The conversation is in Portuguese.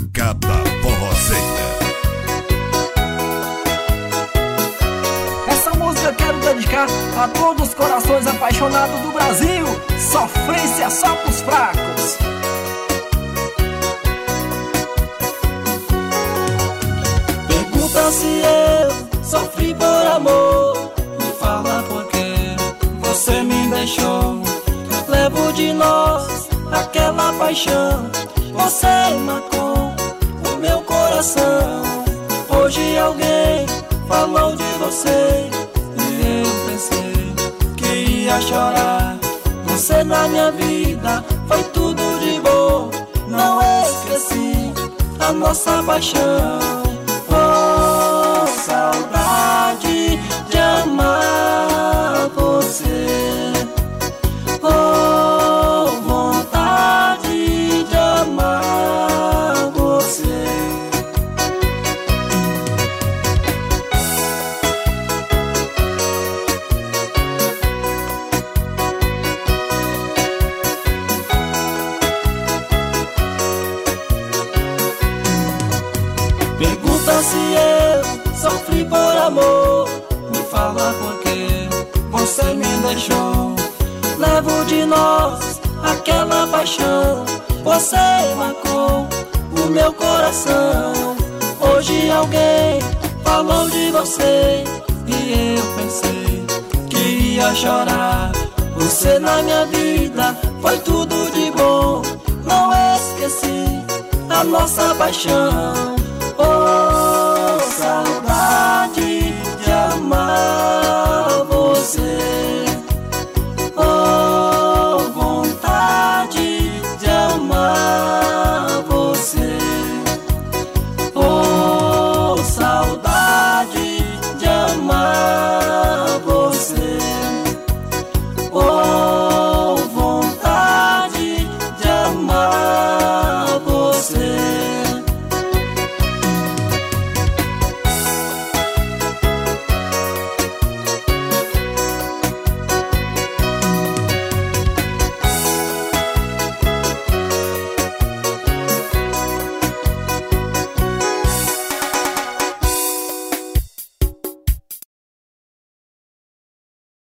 Pancada Forrozeira. Essa música eu quero dedicar a todos os corações apaixonados do Brasil. Sofrência só pros fracos. Pergunta se eu sofri por amor, me fala por que você me deixou. Levo de nós aquela paixão, você marcou o meu coração. Hoje alguém falou de você e eu pensei que ia chorar. Você na minha vida foi tudo de bom, não esqueci a nossa paixão. Oh, saudade de amar você. Oh, vontade de amar você. Pergunta se eu sofri por amor, me fala por que você me deixou. Levo de nós aquela paixão, você marcou o meu coração. Hoje alguém falou de você e eu pensei que ia chorar. Você na minha vida foi tudo de bom, não esqueci a nossa paixão. Oh,